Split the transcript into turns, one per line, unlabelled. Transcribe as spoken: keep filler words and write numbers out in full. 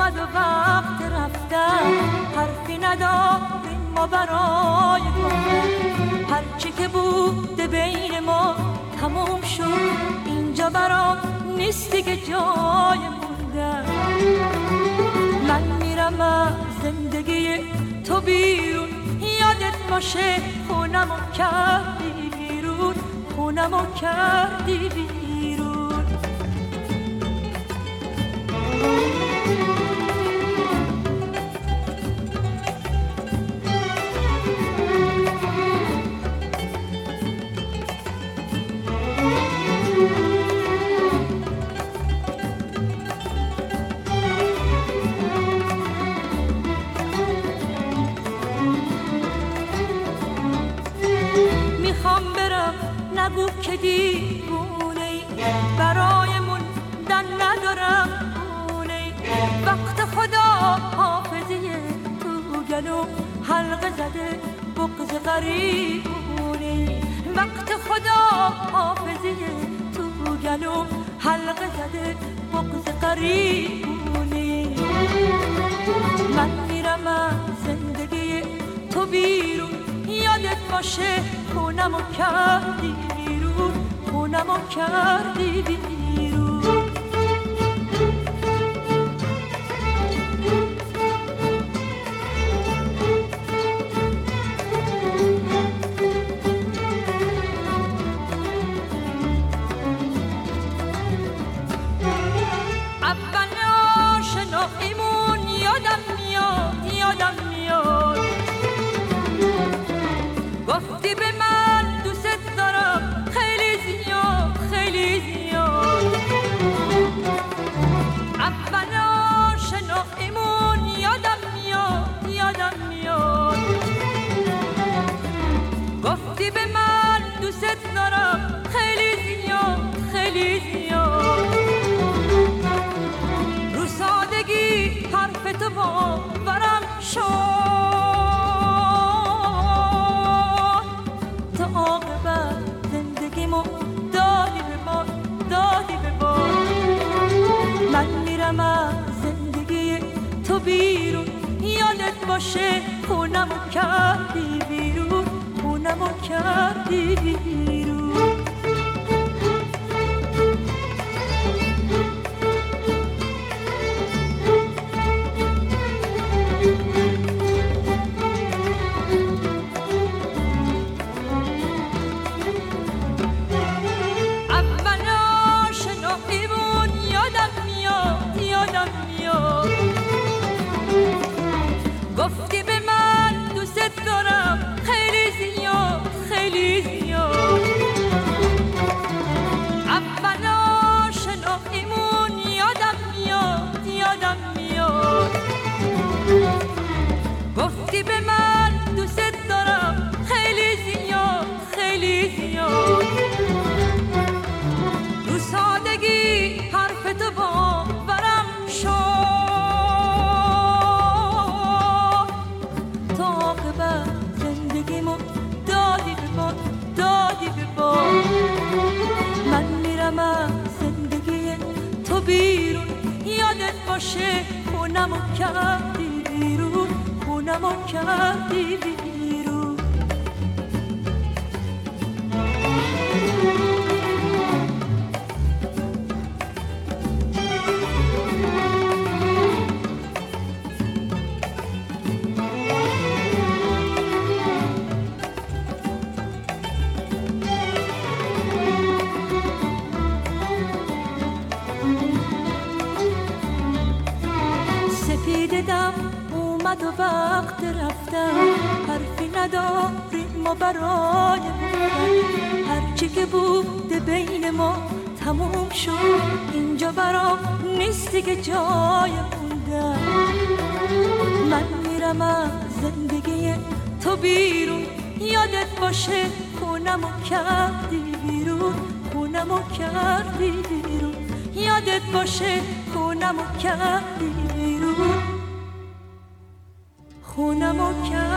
اومد و وقت رفتن، حرفی نداریم ما برای گفتن. هرچی که بوده بین ما تموم شد، اینجا برام نیست دیگه جای موندن. من میرم از زندگی تو بیرون، یادت باشه خونمو کردی بیرون، خونمو کردی بیرون. نگو که دیوونه‌ای، برایمون دن ندارم خونه‌ای. وقت خدا حافظی تو گلو حلقه زده بغض غریبونه‌ای. وقت خدا حافظی تو گلو حلقه زده بغض غریبونه‌ای. من میرم از زندگی تو بیرون، یادت باشه خونمو کردی بیرون، خونمو کردی بیرون. اول آشناییمون یادم میاد، یادم میاد. گفتی به من دوست دارم خیلی زیاد، خیلی زیاد. اول آشناییمون یادم میاد، یادم میاد. گفتی به من دوست دارم خیلی زیاد، خیلی زیاد. رو سادگی حرف تو باورم شد، دادی به ما، دادی به ما. من میرم از زندگی تو بیرون، یادت باشه خونمو کردی بیرون، خونمو کردی بیرون. گفتی به من دوست دارم خیلی زیاد، خیلی زیاد. اول آشناییمون یادم میاد، یادم میاد. گفتی به من دوست دارم خیلی زیاد، خیلی زیاد. رو سادگی حرف تو باورم شد، زندگیمو دادی به ما، دادی به ما. من میرم از زندگی تو بیرون، یادت باشه خونمو کردی بیرون، خونمو کردی بیرون. دیدم اومد و وقت رفتن، حرفی نداریم ما برای گفتن. هرچی که بوده بین ما تموم شد، اینجا برام نیست دیگه جای موندن. من میرم از زندگی تو بیرون، یادت باشه خونمو کردی بیرون، خونمو کردی بیرون. یادت باشه خونمو کردی بیرون، خونمو کردی.